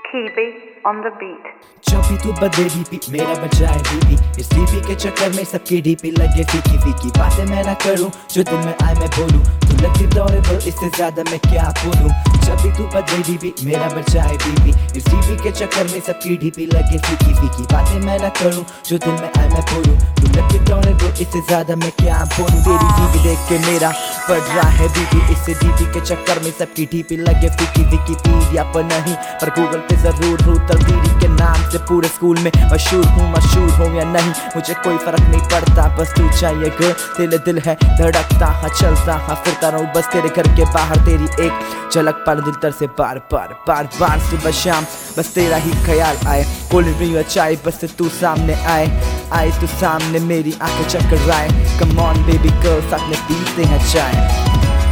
Kibi on the beat. जब भी तू बदले डीपी मेरा बचाए बीपी, इस डीपी के चक्कर में सबकी डीपी लगे फीकी फीकी। बातें मैं ना करूं जो दिल में आए मैं बोलूं, तू लगती दौड़ेबल इससे ज्यादा मैं क्या बोलूं। जब भी तू बदले डीपी मेरा बचाए बीपी, इस डीपी के चक्कर में सबकी डीपी लगे फीकी फीकी। बातें मैं ना करूं जो दिल में आए मैं बोलूं, तू लगती दौड़ेबल इससे ज्यादा मैं क्या बोलूं। तेरी डीपी देख के मेरा बढ़ रहा है बीपी, इससे डीपी के चक्कर में सबकी डीपी लगे फीकी फीकी। पीडिया पर नहीं पर गूगल पे जरूर हूँ, तलवीरी के नाम से पूरे स्कूल में मशहूर हूँ या नहीं मुझे कोई फर्क नहीं पड़ता। बस तू चाहिए गर्ल, तेरे दिल है धड़कता, हाँ चलता हाँ फिरता रहूँ बस तेरे घर के बाहर। तेरी एक झलक पर दिल तर से बार बार सुबह शाम बस तेरा ही ख्याल आए। कोल्ड ड्रिंक या चाय बस तू सामने आए तू सामने मेरी आंखें चक्कर आए। कम ऑन बेबी गर्ल साथ में पीते हैं चाय।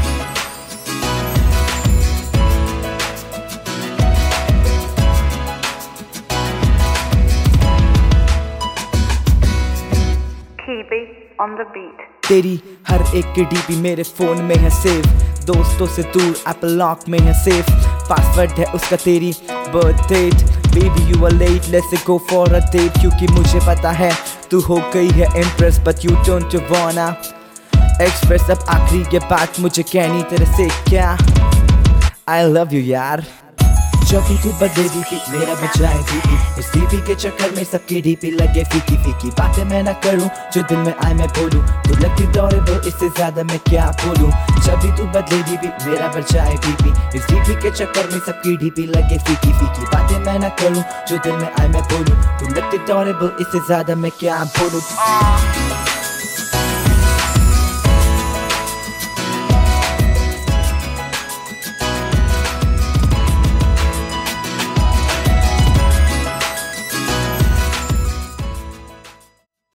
Kibi on the beat. तेरी हर एक की डीपी मेरे फोन में है सेव, दोस्तों से दूर एप्पल लॉक में है सेफ। पासवर्ड है उसका तेरी birth date, baby you are late let's go for a date. क्योंकि मुझे पता है तू हो गई है impress but you don't wanna express. अब आखिरी ये बात मुझे कहनी तेरे से क्या, आई लव यू यार। जब भी तू बदले डीपी मेरा बचाए डीपी, इस डीपी के चक्कर में सबकी डीपी लगे फीकी फीकी। बातें मैं ना करूं जो दिल में आए मैं बोलूं, तू लगती दौड़ेबल इससे ज्यादा मैं क्या बोलूं। जब भी तू बदले डीपी मेरा बचाए डीपी, इस डीपी के चक्कर में सबकी डीपी लगे फीकी फीकी। बातें मैं ना करूं जो दिल में आए मैं बोलूं, तू लगती दौड़ेबल इससे ज्यादा मैं क्या बोलूं।